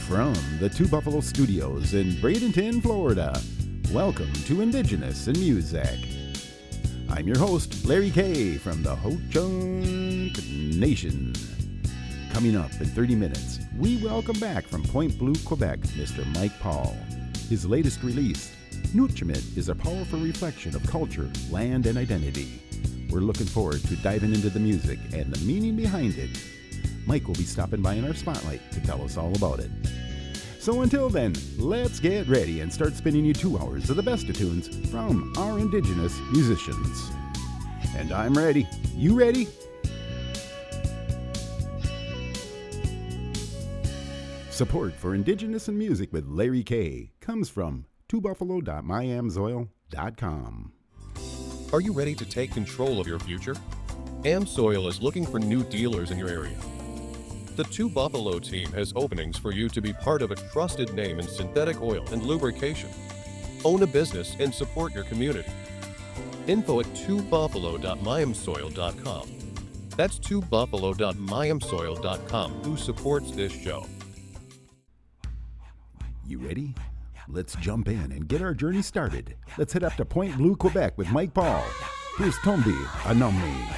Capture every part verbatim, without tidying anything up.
From the Two Buffalo Studios in Bradenton, Florida, welcome to Indigenous in Music. I'm your host, Larry K. from the Ho-Chunk Nation. Coming up in thirty minutes, we welcome back from Point Blue, Quebec, Mister Mike Paul. His latest release, Nutriment, is a powerful reflection of culture, land, and identity. We're looking forward to diving into the music and the meaning behind it. Mike will be stopping by in our spotlight to tell us all about it. So until then, let's get ready and start spinning you two hours of the best of tunes from our Indigenous musicians. And I'm ready. You ready? Support for Indigenous in Music with Larry K. comes from two buffalo dot my amsoil dot com. Are you ready to take control of your future? AmSoil is looking for new dealers in your area. The Two Buffalo team has openings for you to be part of a trusted name in synthetic oil and lubrication. Own a business and support your community. Info at two buffalo dot my amsoil dot com. That's two buffalo dot my amsoil dot com, who supports this show. You ready? Let's jump in and get our journey started. Let's head up to Point Blue, Quebec with Mike Paul. Here's Tombi Anomni.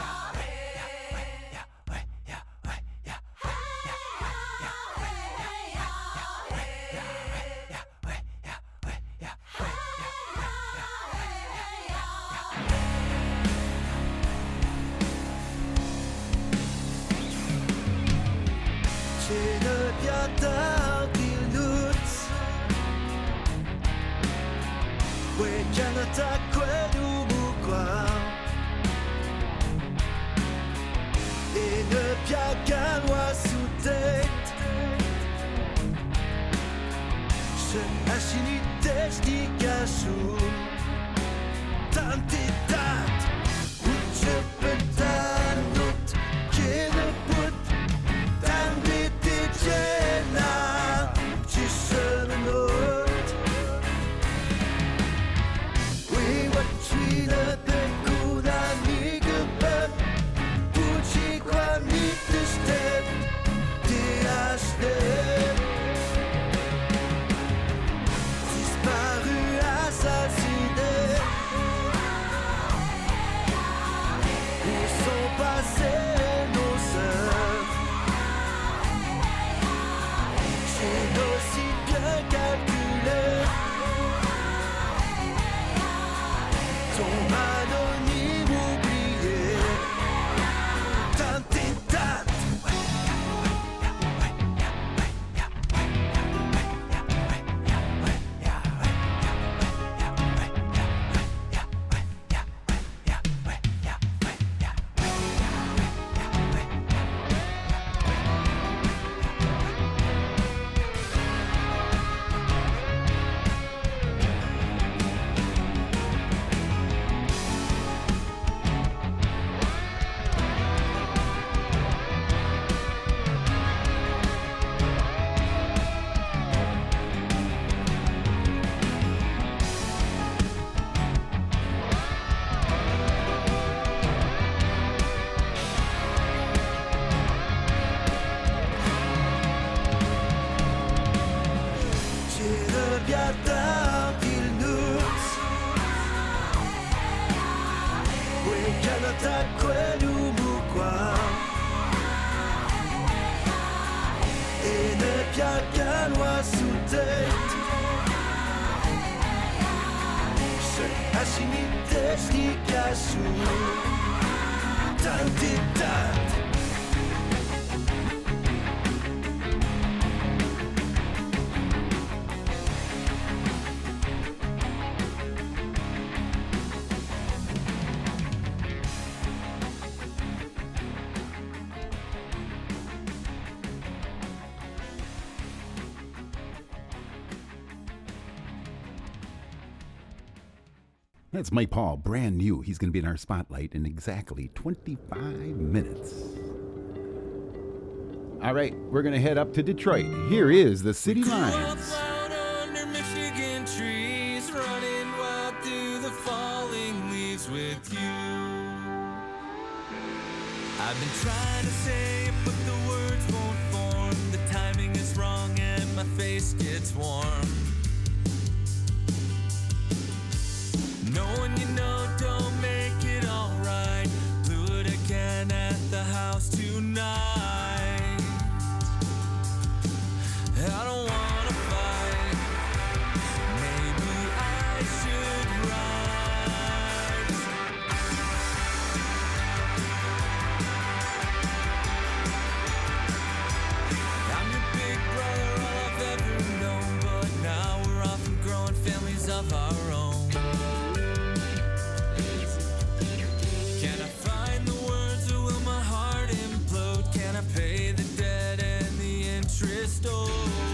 That's Mike Paul, brand new. He's going to be in our spotlight in exactly twenty-five minutes. All right, we're going to head up to Detroit. Here is the City Lines. Under Michigan trees, running wild through the falling leaves with you. I've been trying to say it, but the words won't form. The timing is wrong and my face gets warm. Knowing you know don't make it alright. Blew it again at the house tonight. I don't wanna fight. Maybe I should rise. I'm your big brother, all I've ever known, but now we're off and growing families of our own. Can I find the words or will my heart implode? Can I pay the debt and the interest owed?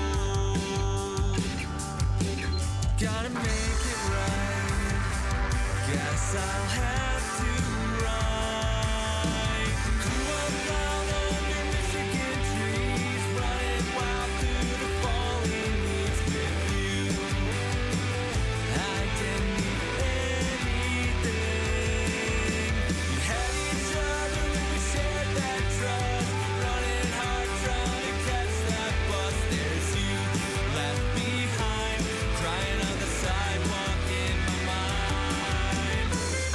Gotta make it right. Guess I'll have to ride. Grew up all under Michigan trees, running wild through the falling leaves with you. I didn't need anything. We had each other and we shared that trust. Running hard, trying to catch that bus. There's you left behind, crying on the sidewalk in my mind.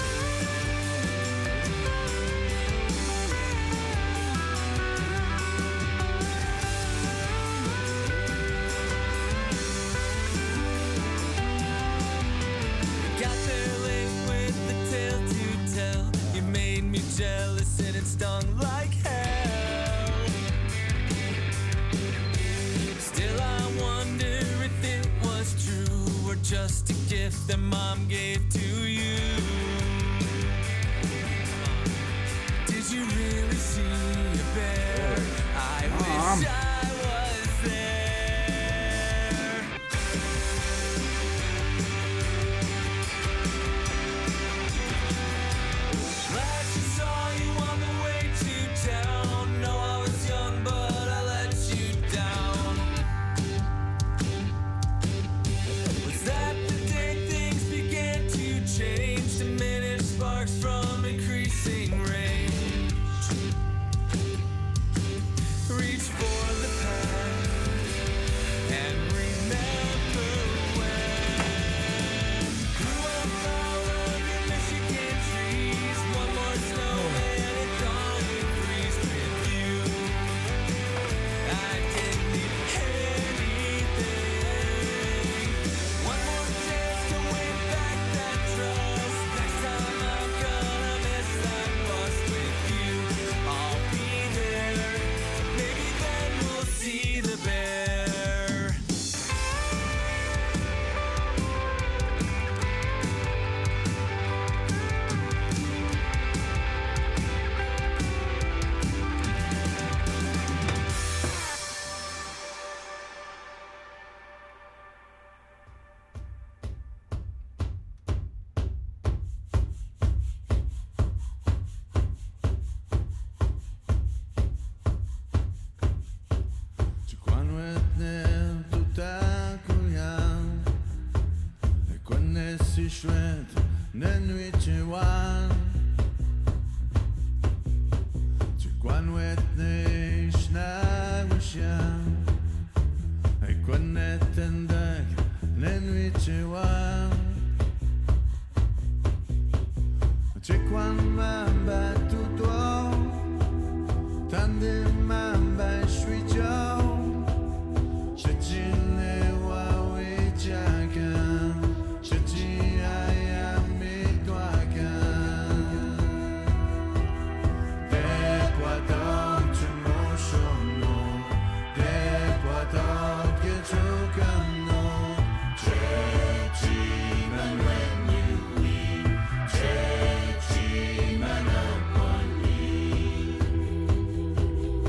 Got there late with the tale to tell. You made me jealous and it stung like hell. Still I wonder if it was true or just a gift that mom gave to you. Did you really see a bear? I Mom. wish I was there. Glad she saw you on the way to town. No, I was young, but I let you down. Was that the day things began to change? Diminished sparks from increasing range. Reach for the past and remember when. Grew up all under Michigan trees. One more snowman and dawn would freeze with you. I didn't need anything. One more chance to win back that trust. Next time I'm gonna miss that bus with you. I'll be there. Maybe then we'll see the bear. Quan vetnem tuta kujan E quan ne si shwet në nuit që wan Që quan vetne ishna gushan E quan ne të ndak në nuit që wan Që quan mamba tutto Tande mamba shwijau Shajine wawe jagan Shaji ayami dwagan Te poidan tu moshono Te poidan que chokano Chechi manwenui Chechi manaponi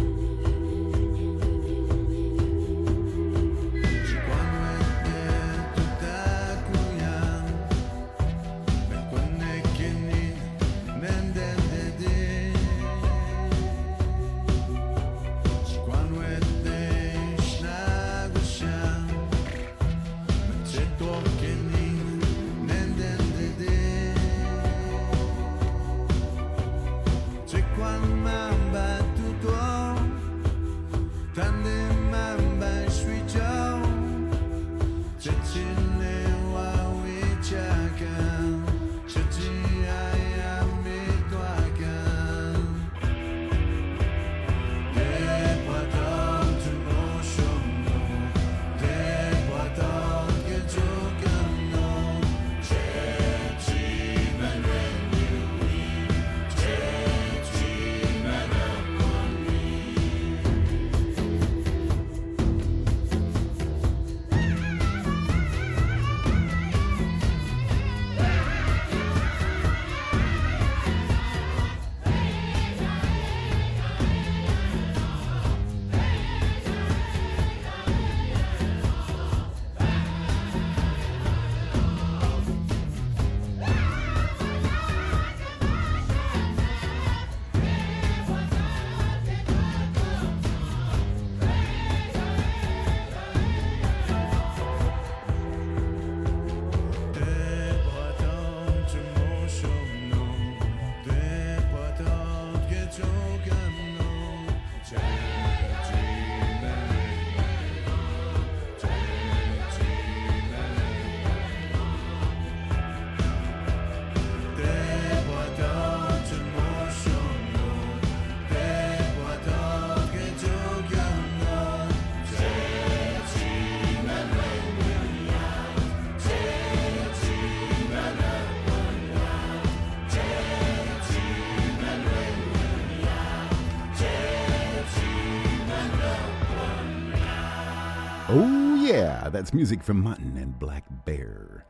Yeah, that's music from Mutton and Black Bear.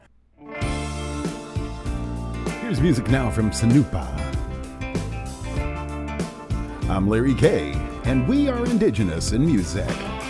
Here's music now from Sanupa. I'm Larry K, and we are Indigenous in Music.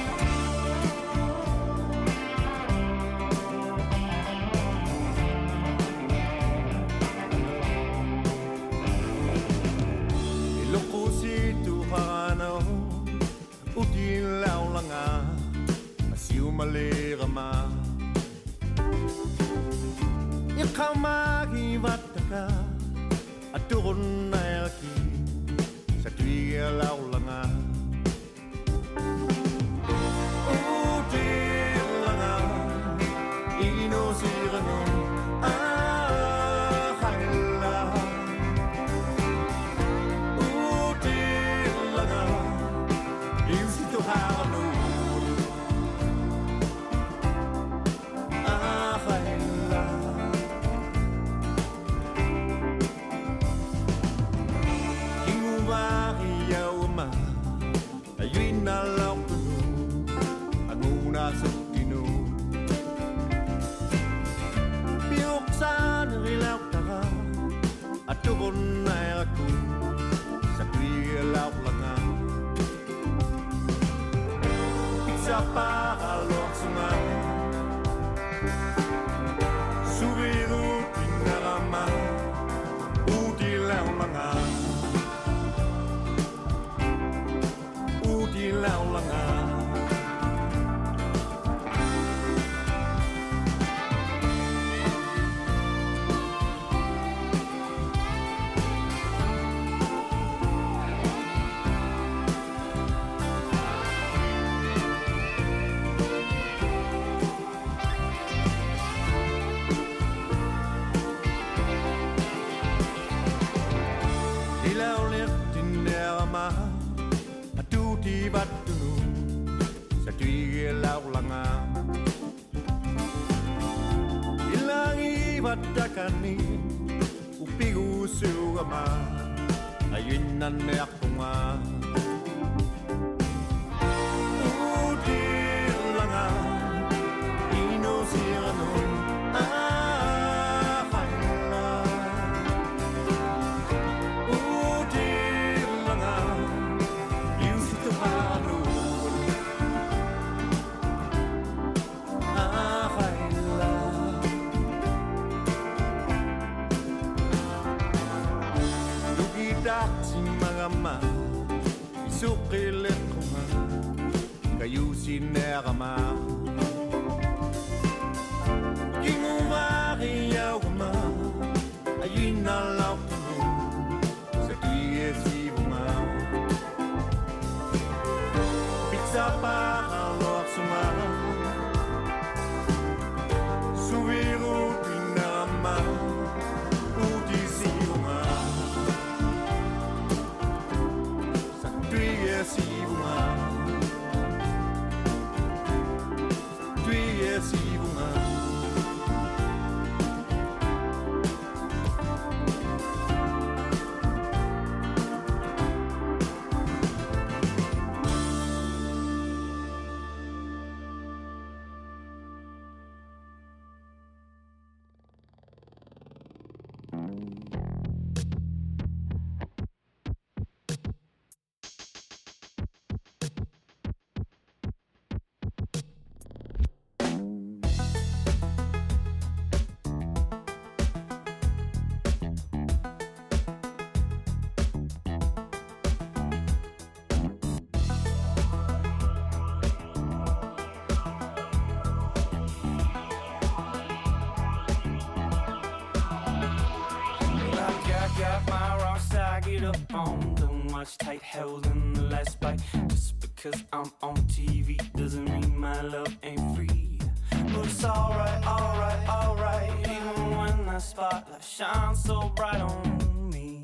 Tight held in the last bite. Just because I'm on T V doesn't mean my love ain't free. But it's alright, alright, alright. Even when the spotlight shines so bright on me,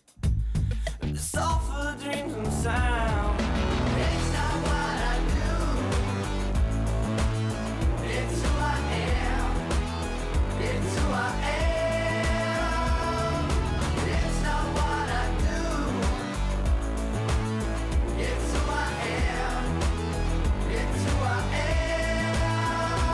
the soulful dreams and sound. It's not what I do, it's who I am. It's who I am. It's who I am.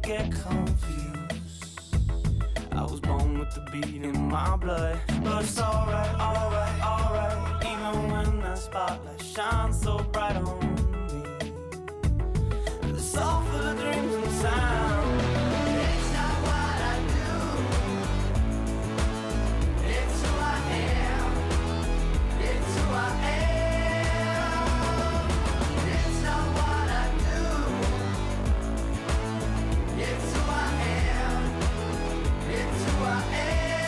get confused. I was born with the beat in my blood, but it's alright, alright, alright. Even when that spotlight shines so bright on me, it's all full of dreams and sound. It's not what I do, it's who I am. It's who I am. It's not what I do, it's who I am. It's who I am.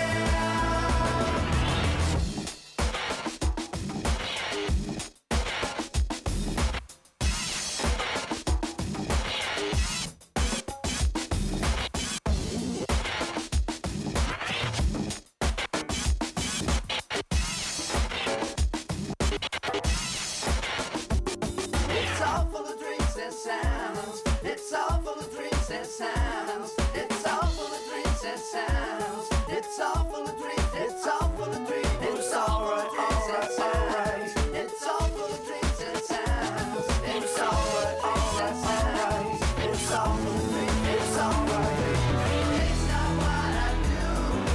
It's all full of dreams and sounds. It's all full of dreams and sounds. It's all full of dreams and sounds. It's all full of dreams. It's all full of dreams. It's all full of dreams and sounds. It's all full of dreams and sounds. It's all full of dreams and sounds. It's all full of dreams. It's alright. It's not what I do,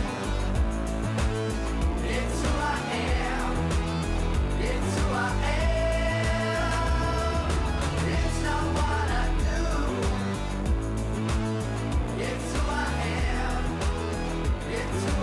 it's who I am. It's who I am. It's not what I do, it's who I am. It's who I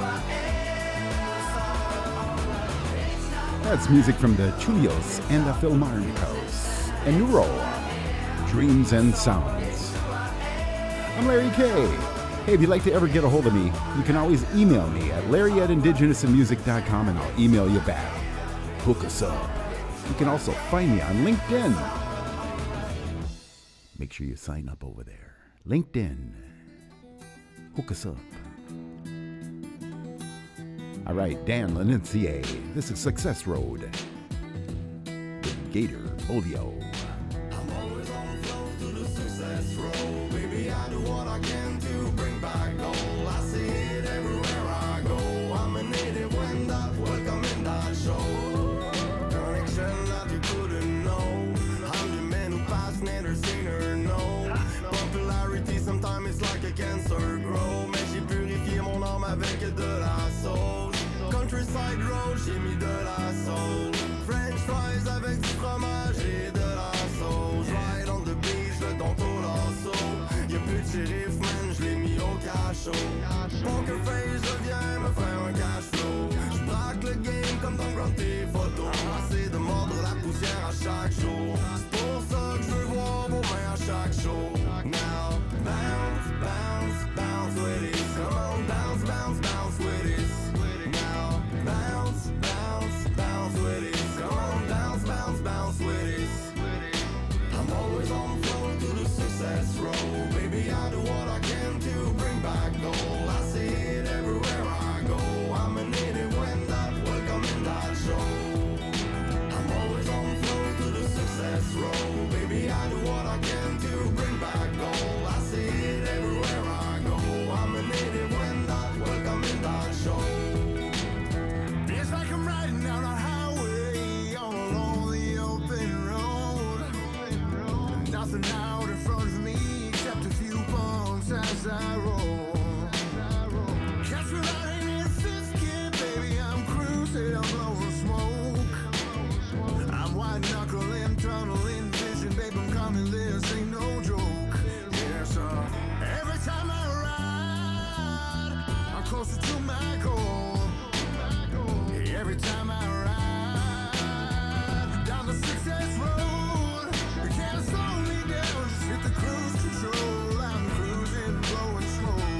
am. It's not That's music from the Chulios and the Philharmonicos and Neuro, Dreams and Sounds. I'm Larry K. Hey, if you'd like to ever get a hold of me, you can always email me at larry at indigenous and music dot com and I'll email you back. Hook us up. You can also find me on LinkedIn. Make sure you sign up over there. LinkedIn. Hook us up. All right, Dan Lanincier. This is Success Road with Gator Polio. I'm always on the flow to the success road. Baby, I do what I can to bring back gold. I see it everywhere I go. I'm a native when that welcome in that show. Connection that you couldn't know. I'm the man who fascinator singer, no. Popularity sometimes it's like a cancer grow. Mais j'ai purifié mon âme avec de la sauce. Countryside road, j'ai mis de la sauce. French fries avec du fromage et de la sauce. Ride on the beach, le don au lasso. Y'a plus de shérif, man, j'l'ai mis au cachot. Poker face, je viens me faire un cash flow. J'braque le game comme dans Grand Theft Auto. Assez de mordre la poussière à chaque jour. C'est pour ça que je veux voir vos mains à chaque show. Now, bounce, bounce, bounce with it. Come on, bounce, bounce, bounce with it. Now, bounce, bounce, bounce with it. Come on, bounce, bounce, bounce with it. I'm always on the floor to the success road. Baby, I do what I can to bring back gold. I see it everywhere I go. I'm a native when that welcome in that show. I'm always on the floor to the success road. Baby, I do what I can to bring back gold. I see it everywhere I go. I'm a native when that welcome in that show. It's like I'm riding down a highway all along the open road. Nothing out in front of me except a few bumps as I roll. Catch me riding in this kid, baby, I'm cruising, I'm blowing smoke. I'm white knuckling, tunneling vision, babe, I'm coming, this ain't no joke. Yeah, so every time I ride, I'm closer to my goal. Every time I ride down the success road, you can't slow me down, just hit the cruise control. I'm cruising, blowing smoke.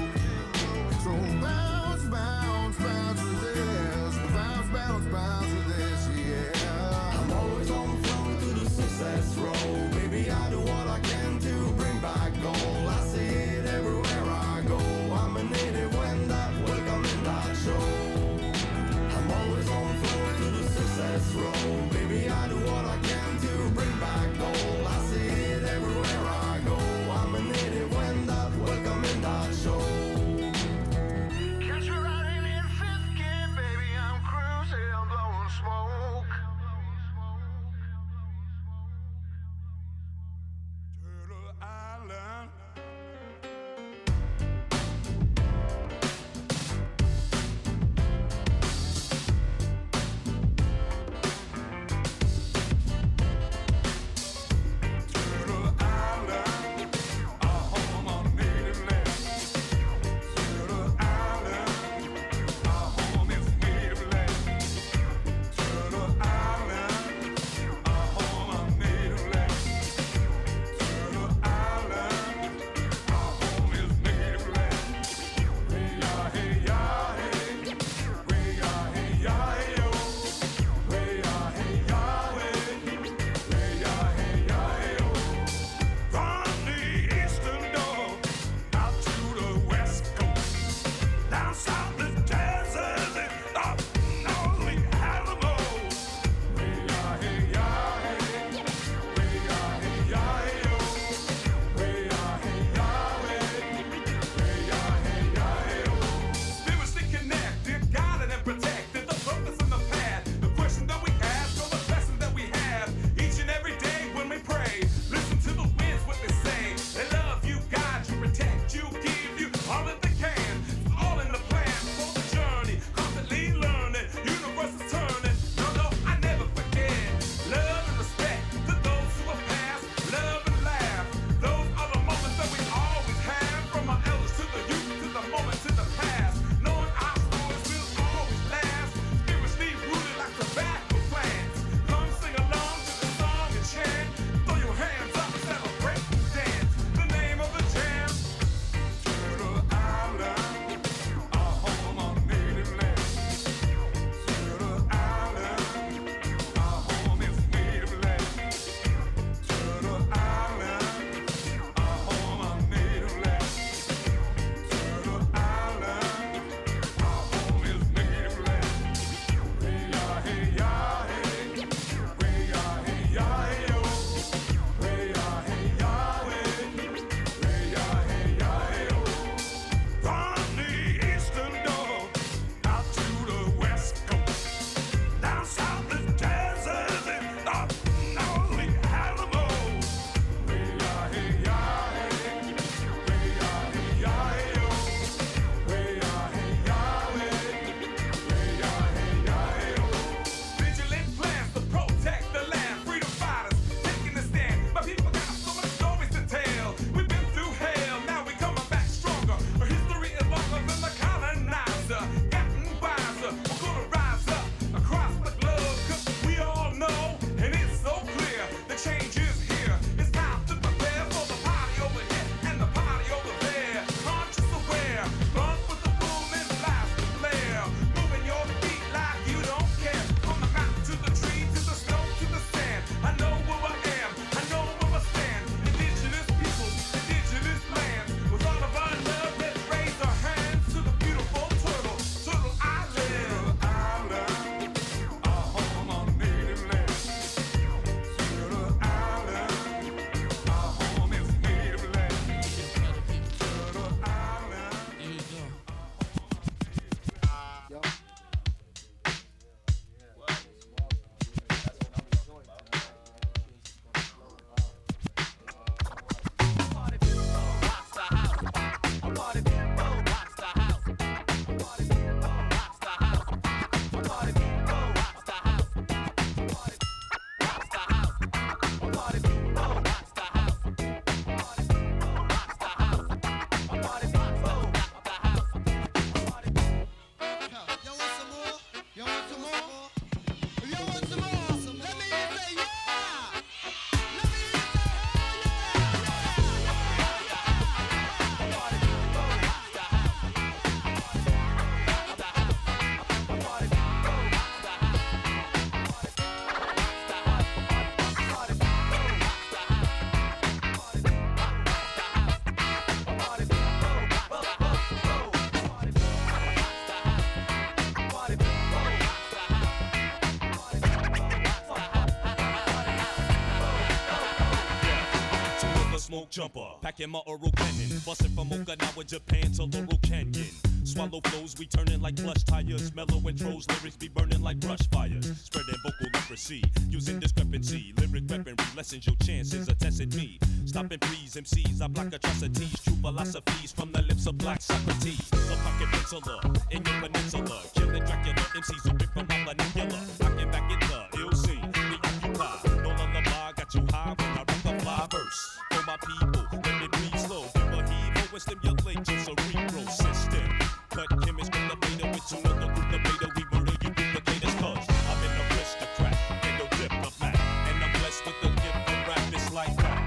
smoke jumper, packing my oral cannon, busting from Okinawa, Japan to Laurel Canyon. Swallow flows, we turning like plush tires. Mellow intros, lyrics be burning like brush fires. Spreading vocal leprosy, using discrepancy. Lyric weaponry lessens your chances of testing me. Stopping please, M Cs, I block atrocities. True philosophies from the lips of black Socrates. A pocket penciler in your peninsula. Killing Dracula, M Cs who rip from my vernacular. Rocking back in the ill scene, we occupy. No lullaby, got you high when I rock the fly verse. For my people, let me breathe slow. Give a heave and stimulate your cerebral system. Cut chemists from the beta with two other group the beta. We murder you duplicators cause I'm an aristocrat and a diplomat. And I'm blessed with the gift of rap, it's like that.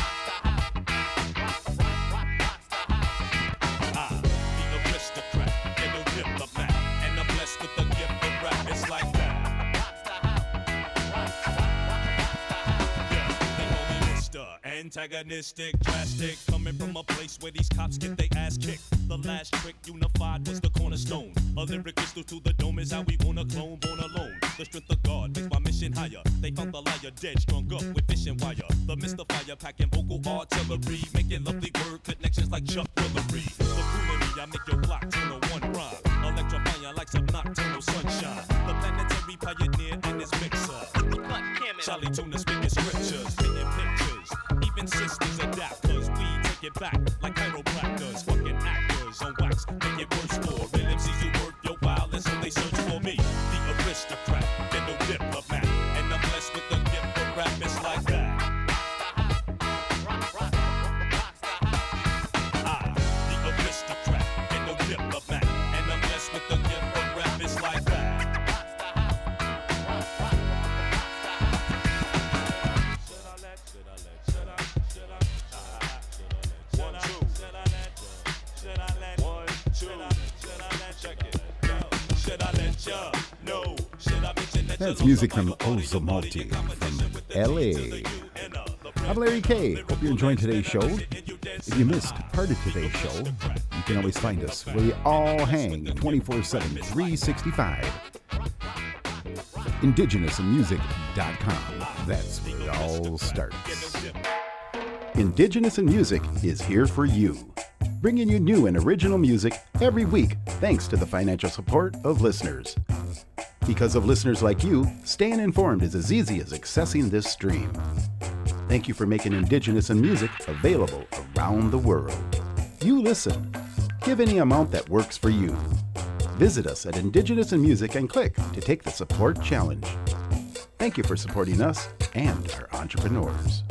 I, the aristocrat and a diplomat. And I'm blessed with the gift of rap, it's like that. Yeah, they call me Mister Antagonistic, drastic. Coming from a place where these cops get their ass kicked. The last trick unified was the cornerstone. A lyric crystal to the dome is how we wanna clone, born alone. The strength of God makes my mission higher. They found the liar dead, strung up with fishing wire. The mystifier packing vocal artillery, making lovely word connections like Chuck Willery. The foolery, I make your block turn to one rhyme. Electrifying like some nocturnal sunshine. The planetary pioneer in this mixer. Charlie Tuna speaking scriptures, painting pictures. Even sisters adapt, cause we take it back like chiropractors. Fucking actors on wax, make it worse for real M Cs who work your violence, so they search for me. The aristocrat, and no diplomat. And I'm blessed with the gift of rap, it's like that. I, the aristocrat, and no diplomat. And I'm blessed with the gift of rap, it's like that. That's music from Ozomalti from L A. I'm Larry K. Hope you're enjoying today's show. If you missed part of today's show, you can always find us where we all hang twenty-four seven, three sixty-five. indigenous in music dot com. That's where it all starts. Indigenous in Music is here for you, bringing you new and original music every week thanks to the financial support of listeners. Because of listeners like you, staying informed is as easy as accessing this stream. Thank you for making Indigenous in Music available around the world. You listen. Give any amount that works for you. Visit us at Indigenous in Music and click to take the support challenge. Thank you for supporting us and our entrepreneurs.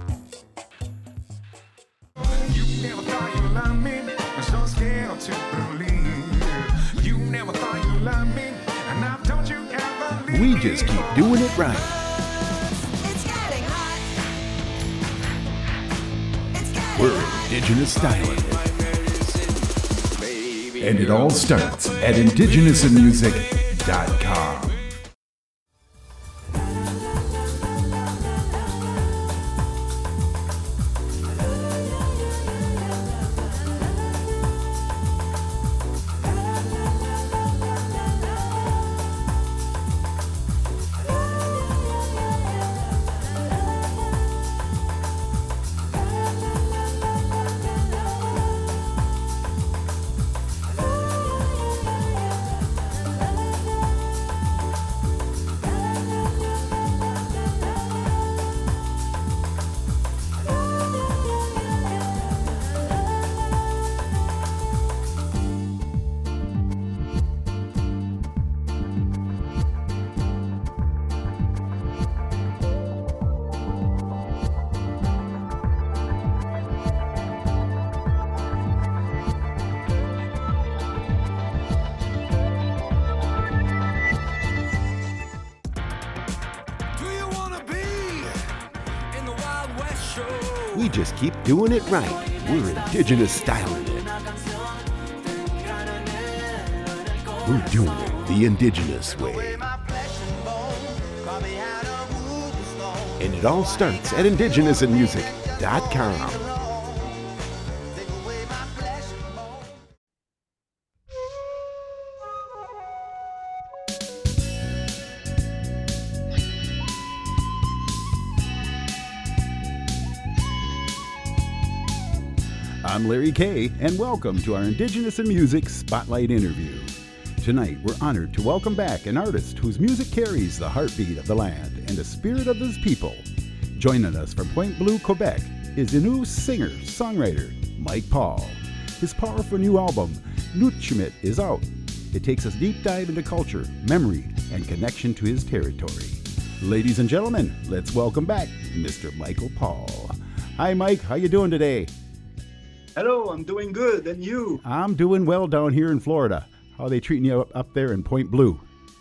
You never thought you loved me, I'm so scared to believe. You never thought you loved me, and I don't you ever leave. We just keep doing it right. It's getting hot. It's getting We're hot. Indigenous styling it. And it all starts at indigenous in music dot com. We just keep doing it right. We're Indigenous styling it. We're doing it the Indigenous way. And it all starts at indigenous in music dot com. I'm Larry Kay, and welcome to our Indigenous in Music Spotlight interview. Tonight, we're honored to welcome back an artist whose music carries the heartbeat of the land and the spirit of his people. Joining us from Point Bleu, Quebec, is the new singer-songwriter, Mike Paul. His powerful new album, Nutchimit, is out. It takes us deep dive into culture, memory, and connection to his territory. Ladies and gentlemen, let's welcome back Mister Michael Paul. Hi, Mike. How you doing today? Hello, I'm doing good. And you? I'm doing well down here in Florida. How are they treating you up there in Point Bleu?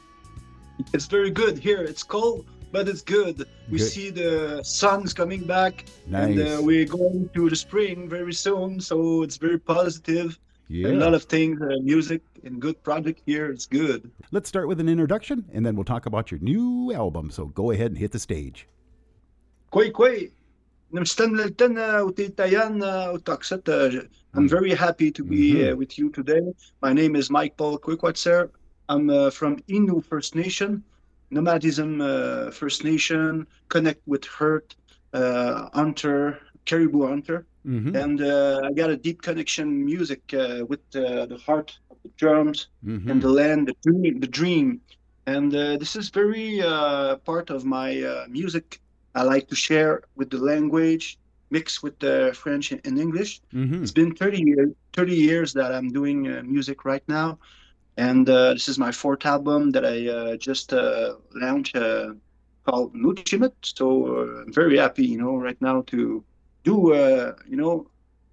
It's very good here. It's cold, but it's good. We Good. see the sun's coming back, and Nice. uh, we're going to the spring very soon. So it's very positive. Yeah. A lot of things, uh, music and good project here. It's good. Let's start with an introduction, and then we'll talk about your new album. So go ahead and hit the stage. Koi koi. Namstan uh, utitayan uh, utaksat, uh, I'm very happy to be Mhm. uh, with you today. My name is Mike Paul Quikwatser. I'm uh, from Innu First Nation, Nomadism uh, First Nation, connect with herd, uh, hunter, caribou hunter. Mm-hmm. And uh, I got a deep connection music uh, with uh, the heart of the drums Mm-hmm. and the land, the dream, the dream. And uh, this is very uh, part of my uh, music. I like to share with the language, mix with the French and English. Mm-hmm. It's been thirty years, thirty years that I'm doing uh, music right now. And uh, this is my fourth album that I uh, just uh, launched uh, called Nutchimit. So uh, I'm very happy, you know, right now to do, uh, you know,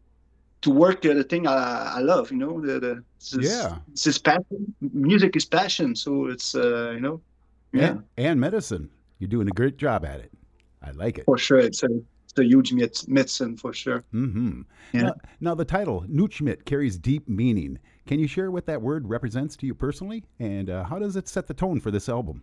to work uh, the thing I, I love, you know, the, the this is, Yeah. this is passion. Music is passion. So it's, uh, you know, yeah, And, and medicine. You're doing a great job at it. I like it. for sure. It's a, it's a huge med- medicine for sure. Mm-hmm. Yeah. Now, now, the title, Nutchimit, carries deep meaning. Can you share what that word represents to you personally? And uh, how does it set the tone for this album?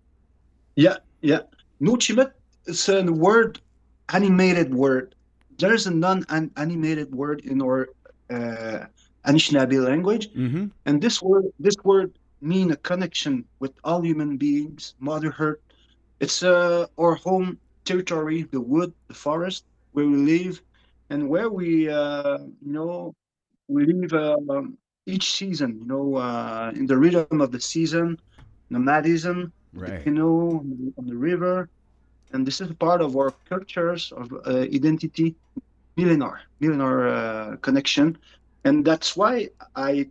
Yeah, yeah. Nutchimit is a word, animated word. There's a non-animated word in our uh, Anishinaabe language, Mm-hmm. and this word, this word, mean a connection with all human beings, Mother Earth. It's uh, our home territory, the wood, the forest, where we live, and where we, uh, you know, we live uh, um, each season. You know, uh, in the rhythm of the season, nomadism, Right. you know, on the river, and this is part of our cultures of uh, identity, millennial, millennial uh, connection, and that's why I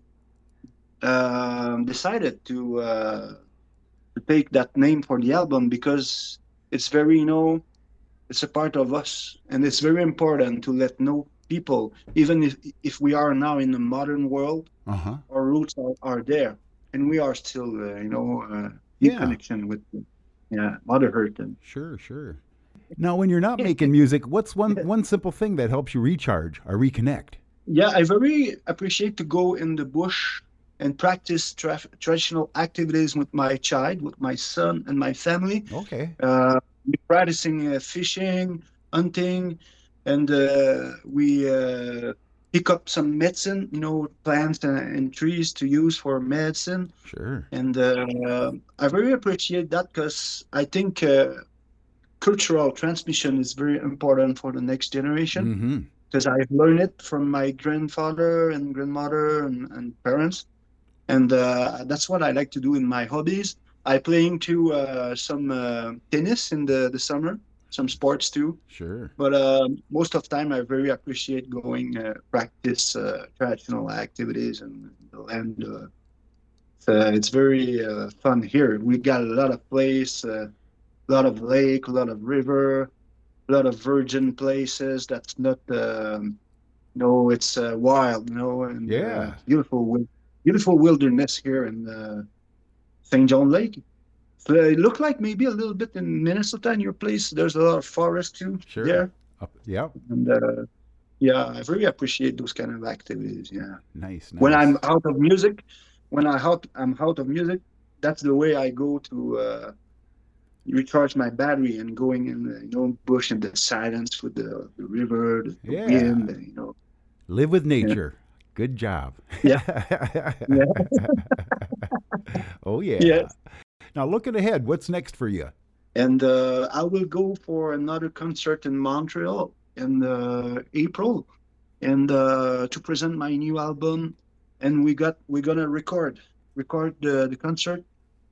um, decided to uh, to take that name for the album, because it's very, you know, it's a part of us, and it's very important to let know people, even if if we are now in the modern world, Uh-huh. our roots are, are there, and we are still, uh, you know, uh, in Yeah. connection with, yeah, Mother Earth. And Sure, sure. Now, when you're not making music, what's one, one simple thing that helps you recharge or reconnect? yeah, I very appreciate to go in the bush and practice tra- traditional activities with my child, with my son and my family. Okay. Uh, we're practicing uh, fishing, hunting, and uh, we uh, pick up some medicine, you know, plants and, and trees to use for medicine. Sure. And uh, I very appreciate that, because I think uh, cultural transmission is very important for the next generation, Mm-hmm. because I've learned it from my grandfather and grandmother and, and parents. And uh, that's what I like to do in my hobbies. I playing too uh, some uh, tennis in the, the summer, some sports too. Sure. But uh, most of the time, I very appreciate going uh, practice uh, traditional activities and the land. Uh, so it's very uh, fun here. We got a lot of place, a uh, lot of lake, a lot of river, a lot of virgin places. That's not, um, no, it's uh, wild, you know, and Yeah. uh, beautiful, wi- beautiful wilderness here in uh, Saint John Lake. So it looked like maybe a little bit in Minnesota in your place. There's a lot of forest too Sure. there. Up, yep. And uh, yeah, I very appreciate those kind of activities. Yeah. Nice, nice. When I'm out of music, when I out, I'm out of music, that's the way I go to uh, recharge my battery and going in the, you know, bush and the silence with the, the river, the, the Yeah. wind, and, you know. Live with nature. Good job. Yeah. Yeah. Oh, yeah. Yes. Now, looking ahead, what's next for you? And uh, I will go for another concert in Montreal in uh, April. and uh, to present my new album. And we got we're gonna record record the, the concert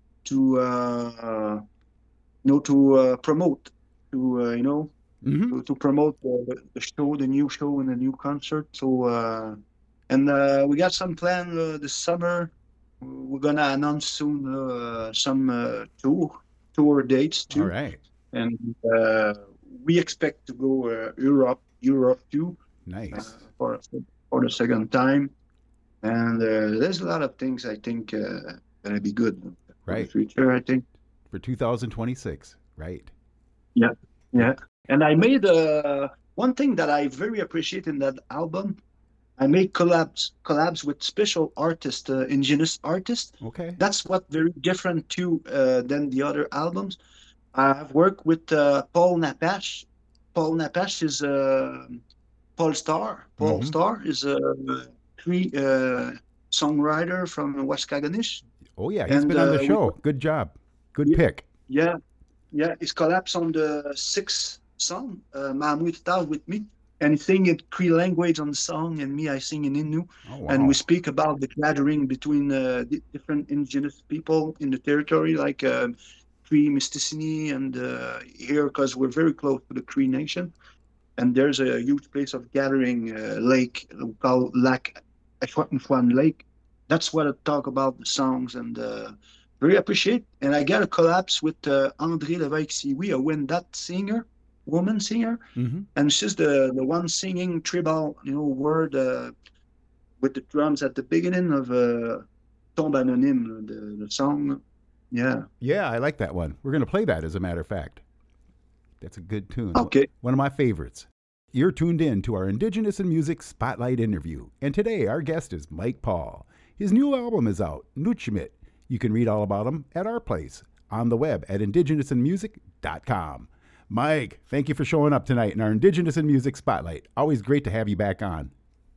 to uh, you know to uh, promote to uh, you know Mm-hmm. to, to promote the, the show, the new show, and the new concert. So uh, and uh, we got some plan uh, this summer. We're gonna announce soon uh, some uh, tour tour dates too. All right. And uh, we expect to go uh, Europe, Europe too, uh, Nice. for for the second time. And uh, there's a lot of things I think uh, gonna be good for Right. the future. I think. For two thousand twenty-six. Right. Yeah, yeah. And I made uh, one thing that I very appreciate in that album. I made collabs collabs with special artists, uh, indigenous artists. Okay. That's what very different too uh, than the other albums. I've worked with uh, Paul Napache. Paul Napache is uh, Paul Star. Paul Mhm. Star is a Cree uh, songwriter from Waskaganish. Oh, yeah. He's And, been on uh, the we- show. Good job. Good Yeah. pick. Yeah, yeah. He's collapsed on the sixth song, uh, Mahmoud Tal with me, and he sing in Cree language on the song, and me I sing in Innu. Oh, wow. And we speak about the gathering between uh, di- different indigenous people in the territory, like uh, Cree Mysticini, and uh, here because we're very close to the Cree Nation, and there's a huge place of gathering, uh, lake we call Lac Echuatnfwan Lake. That's what I talk about the songs, and uh, very appreciate. And I got a collapse with uh, André Levesque Siwi, a Wendat singer, woman singer, Mm-hmm. and she's the the one singing tribal, you know, word uh, with the drums at the beginning of uh, Tombe Anonyme, the, the song. Yeah. Yeah, I like that one. We're going to play that, as a matter of fact. That's a good tune. Okay. One of my favorites. You're tuned in to our Indigenous in Music Spotlight interview, and today our guest is Mike Paul. His new album is out, Nuchimit. You can read all about him at our place on the web at indigenous in music dot com. Mike, thank you for showing up tonight in our Indigenous in Music Spotlight. Always great to have you back on.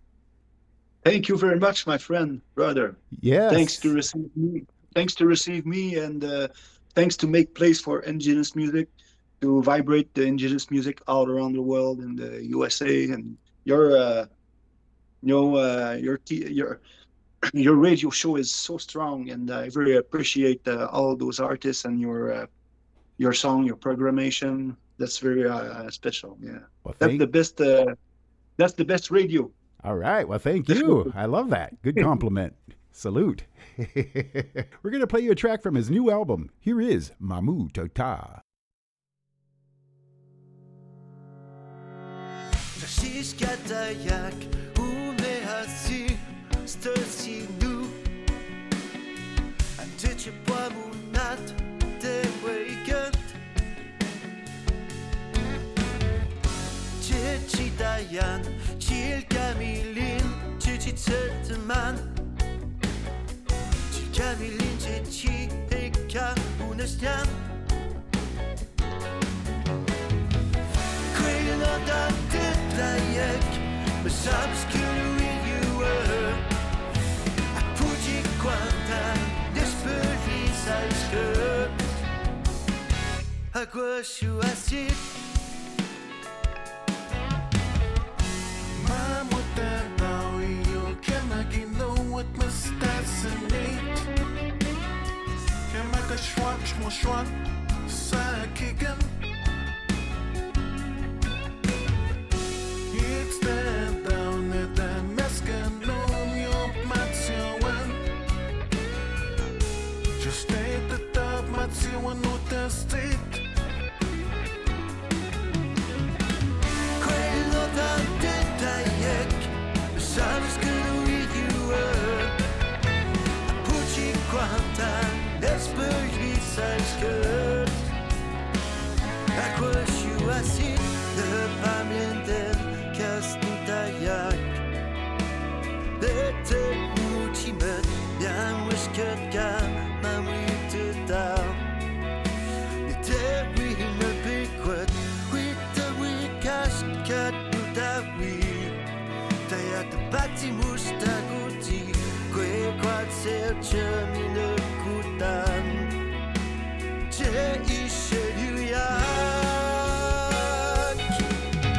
Thank you very much, my friend, brother. Yes. Thanks to receive me. Thanks to receive me, and uh, thanks to make place for indigenous music, to vibrate the indigenous music all around the world in the U S A. And your, uh, you know, uh, your t- your your radio show is so strong, and I very appreciate uh, all those artists and your uh, your song, your programmation. That's very uh, special. Yeah, Well, that's thank- the best. Uh, that's the best radio. All right. Well, thank you. I love that. Good compliment. Salute. We're going to play you a track from his new album. Here is Mamu Tota. Shishkatayak umehasi stasinu Antichipamunat te wakat Chichitayan chilkamilin chichitselteman Chilkamilin chichika unastan Layek, besabs kulu you Apuji quanta, desperi salske Aguashu asit Mamutanda, you cannot know what must fascinate. Can make a schwab, schmo schwab, sakigan. It's there down at the Mescanon, your Matsuan. Just stay at the top, Matsuan, no test state. Sabes que no you Apuji quanta Desperate size skirt Aquashu acid The pamienten Castintayak Bete Nuchimet Yam wishket gam Mamu down The debris me piquet With the weak cash cat that we Tayat bati mustaguti Kwe kwat serche mine kutan Je ishe yuyak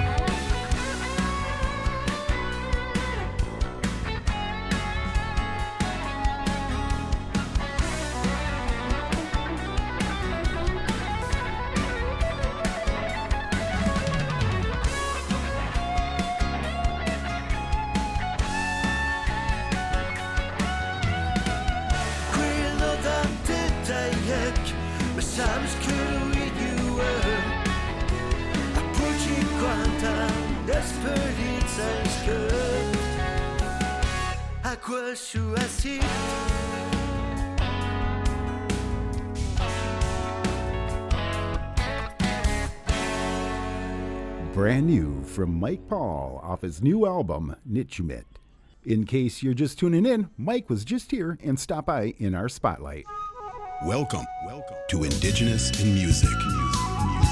quoi choisir? Brand new from Mike Paul off his new album, Nitschmidt. In case you're just tuning in, Mike was just here and stopped by in our spotlight. Welcome, welcome to Indigenous in Music. music, music.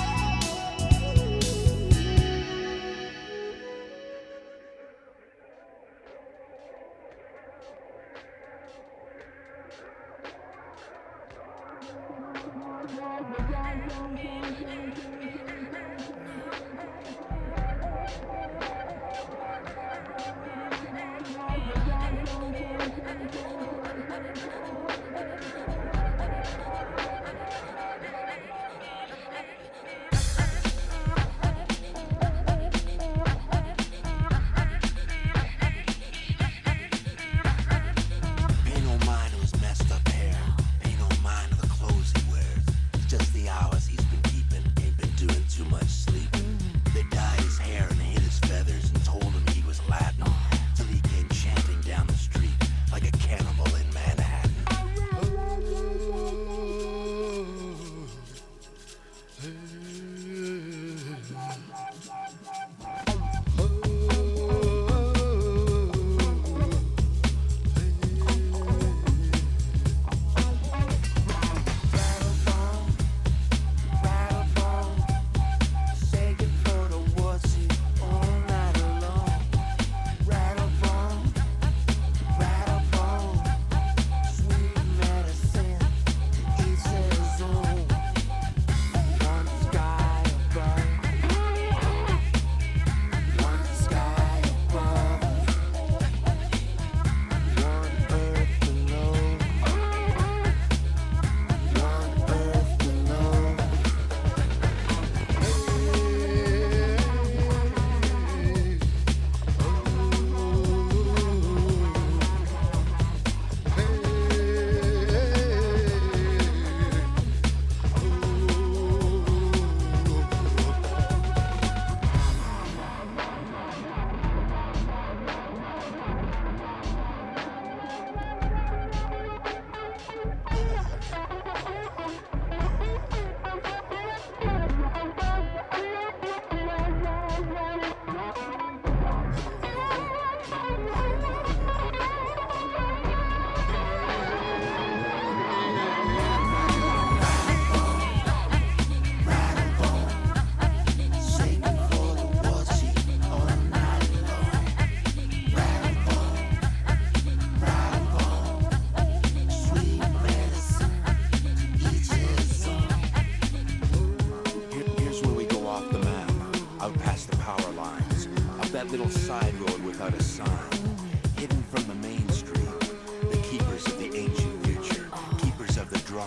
little side road without a sign, hidden from the mainstream. The keepers of the ancient future, keepers of the drum.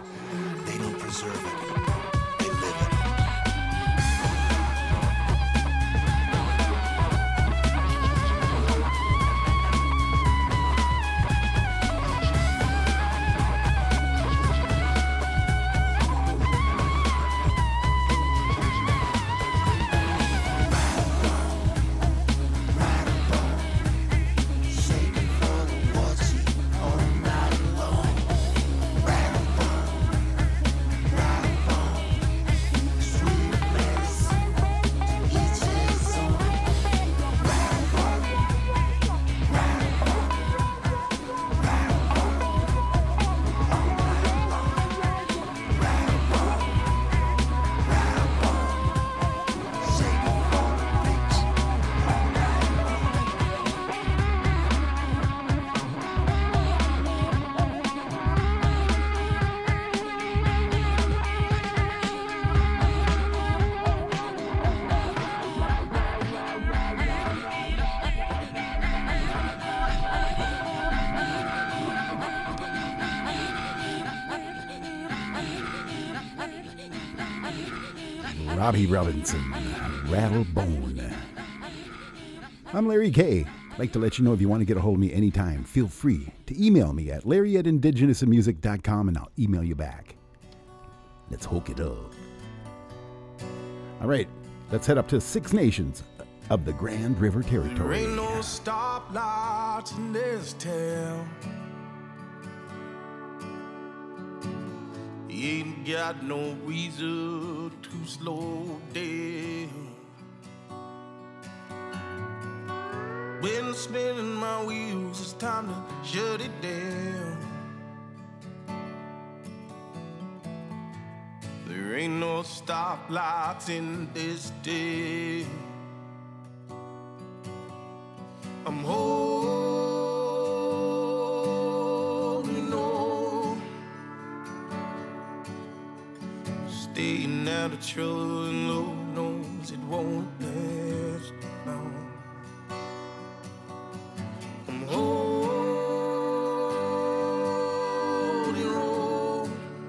They don't preserve it, they live it. Robbie Robinson, Rattlebone. I'm Larry K. I'd like to let you know if you want to get a hold of me anytime, feel free to email me at larry at indigenous in music dot com and I'll email you back. Let's hook it up. All right, let's head up to Six Nations. of the Grand River There Territory. ain't no stoplights in this town. You ain't got no reason to slow down. When spinning my wheels, it's time to shut it down. There ain't no stoplights in this town. I'm holding on, staying out of trouble, and Lord knows it won't last long. I'm holding on,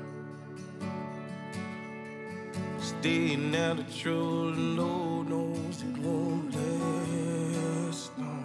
staying out of trouble, and Lord knows it won't last long.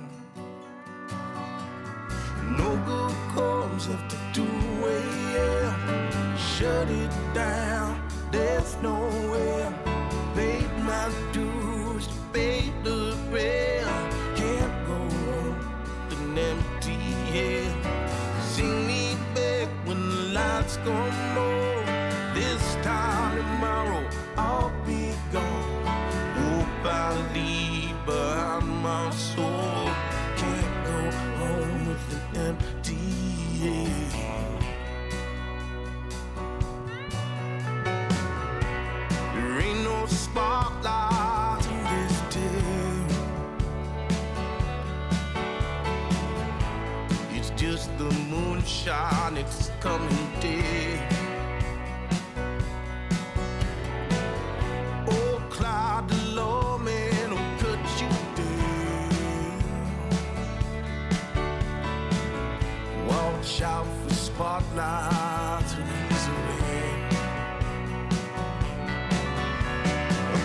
No good comes after two a.m. Shut it down, there's nowhere. Paid my dues, paid the rent. Can't go on with an empty head. Sing me back when the lights come on. This time tomorrow I'll be gone. Hope I leave behind my soul. Can't go home with an empty head. There ain't no spotlight in this town. It's just the moonshine, it's coming dead. Oh, Clyde, the lawman will cut you down. Watch out for spotlights when he's around. I'm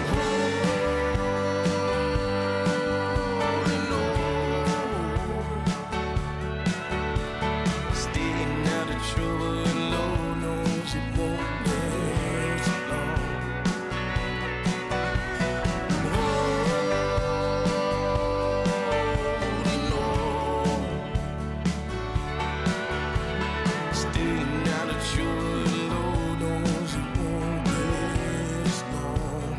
holding on, staying out of trouble, and Lord knows it won't last long. I'm holding on, staying out of trouble, and Lord knows it won't last long.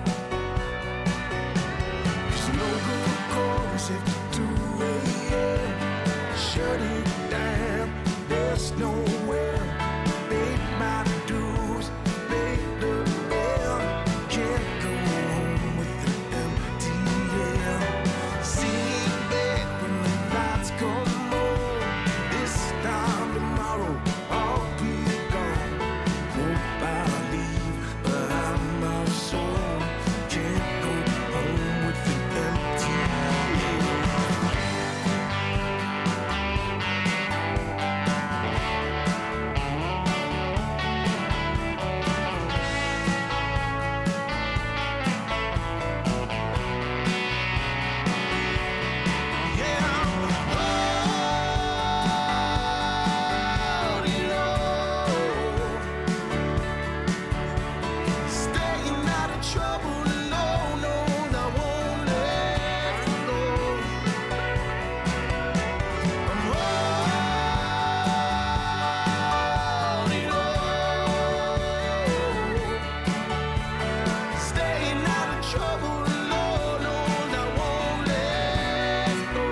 'Cause no good comes after two a.m. Shut it down, there's nowhere. Paid my dues, paid the bill. Can't go home with an empty head. See me back when the lights come on. This time tomorrow I'll be gone. Hope I leave behind my soul. Can't go home with an empty head. Yeah, I'm holding on, staying out of trouble. No, no, I won't let go. I'm holding on, staying out of trouble. No, no, I won't let go.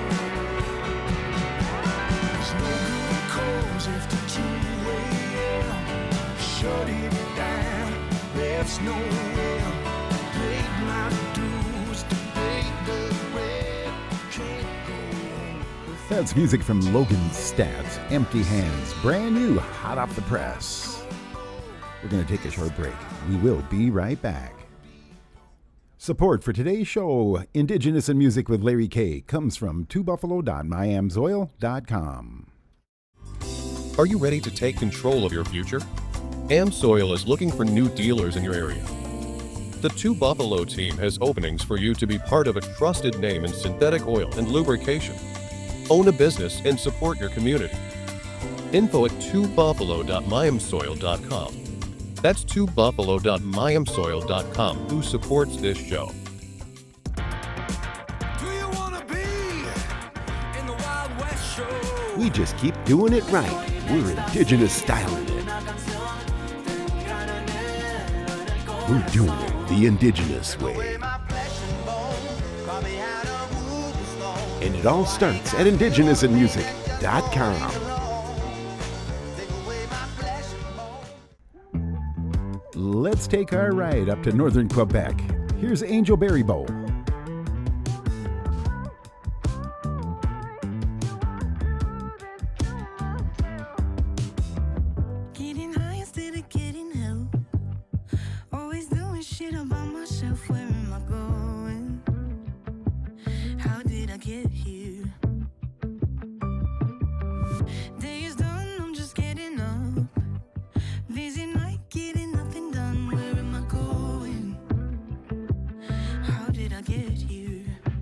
'Cause no good comes after two a.m. Shut it down, there's nowhere. Paid my dues to pay the rent. Can't go on with That's music from Logan Stats, Empty Hands, brand new, hot off the press. We're going to take a short break. We will be right back. Support for today's show, Indigenous in Music with Larry K, comes from two buffalo dot my amsoil dot com. Are you ready to take control of your future? AmSoil is looking for new dealers in your area. The Two Buffalo team has openings for you to be part of a trusted name in synthetic oil and lubrication. Own a business and support your community. Info at two buffalo dot my amsoil dot com. That's two buffalo dot my amsoil dot com, who supports this show. We just keep doing it right. We're indigenous styling it. We're doing it the indigenous way. And it all starts at indigenous in music dot com. Let's take our ride up to northern Quebec. Here's Angel Berrybow. Getting high instead of getting help. Always doing shit about myself. Where am I going? How did I get here? Day is done, I'm just getting up. Busy night, getting nothing done. Where am I going? How did I get here?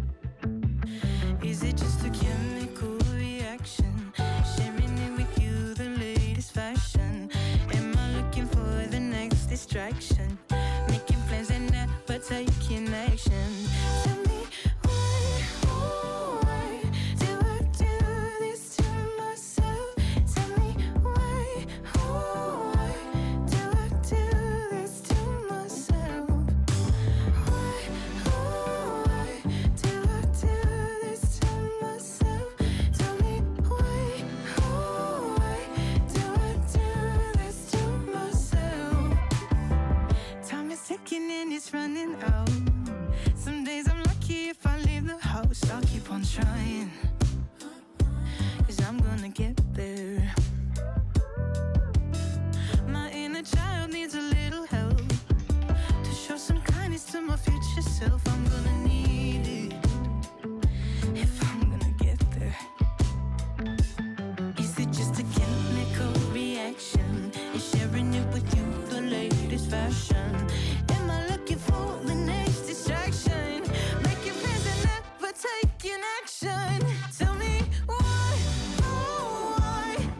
Is it just a chemical reaction? Sharing it with you, the latest fashion. Am I looking for the next distraction? Making plans and never taking action. Tell me why, why do I do this to myself? Tell me why, why do I do this to myself? Why, why do I do this to myself? Tell me why, why do I do this to myself? Time is ticking and it's running out. Some days I'm lucky if I leave the house. I'll keep on trying, cause I'm gonna get there. My inner child needs a little help to show some kindness to my future self. I'm gonna need it if I'm gonna get there. Is it just a chemical reaction? Is sharing it with you the latest fashion? Am I looking for the next distraction? Making plans and never taking action. Tell me why, oh, why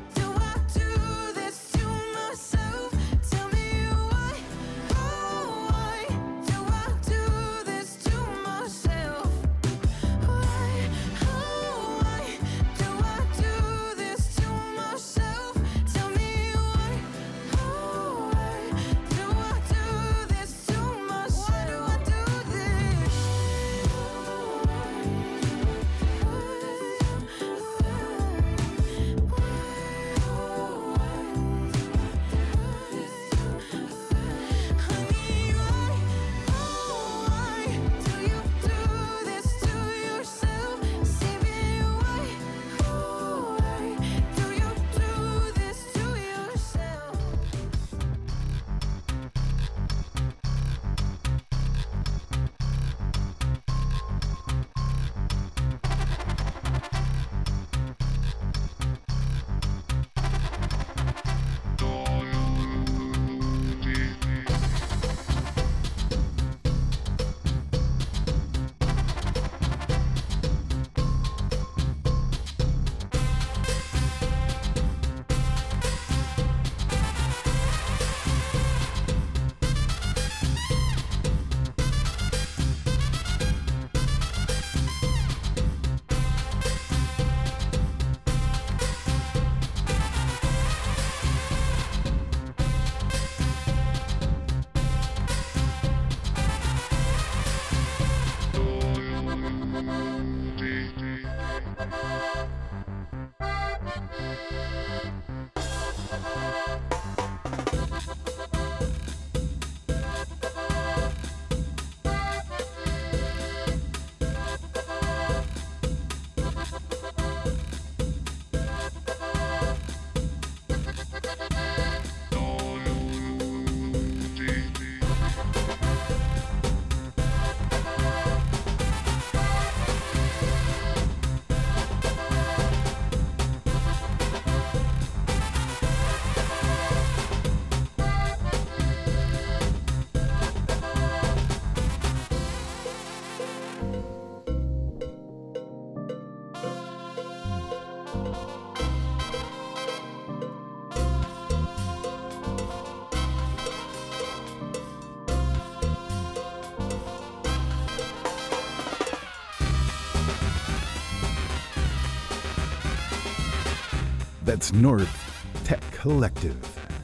That's North Tech Collective.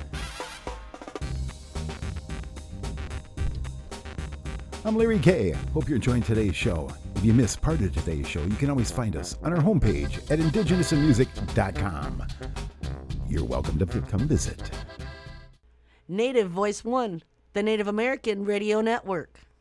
I'm Larry K. Hope you're enjoying today's show. If you missed part of today's show, you can always find us on our homepage at indigenous in music dot com. You're welcome to come visit. Native Voice One, the Native American Radio Network.